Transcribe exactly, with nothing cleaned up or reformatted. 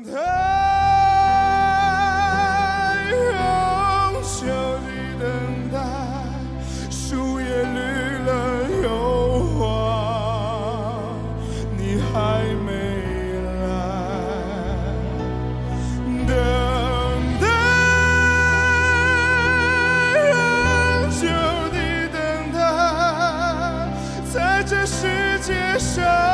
待，永久的等待，树叶绿了又黄，你还没来。等待，永久的等待，在这世界上。